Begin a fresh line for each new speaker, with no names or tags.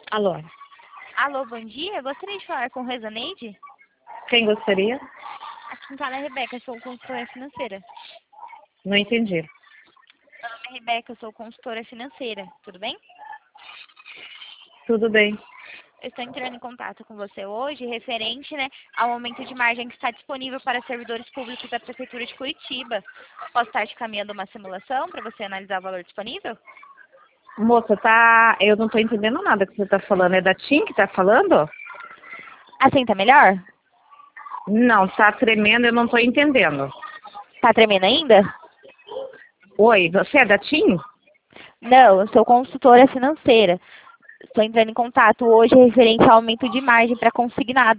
Alô,
Alô, bom dia. Gostaria de falar com Reza Neide?
quem gostaria?
Aqui quem fala é a Rebeca, eu sou consultora financeira.
Não entendi.
Meu nome é Rebeca, eu sou consultora financeira. Tudo bem?
Tudo bem.
Eu estou entrando em contato com você hoje referente, ao aumento de margem que está disponível para servidores públicos da Prefeitura de Curitiba. Posso estar te caminhando uma simulação para você analisar o valor disponível?
Moça, eu não tô entendendo nada que você tá falando. É da TIM que tá falando?
Assim, tá melhor?
Não, tá tremendo, eu não tô entendendo.
Tá tremendo ainda?
Oi, você é da TIM?
Não, eu sou consultora financeira. Estou entrando em contato hoje referente ao aumento de margem para consignado.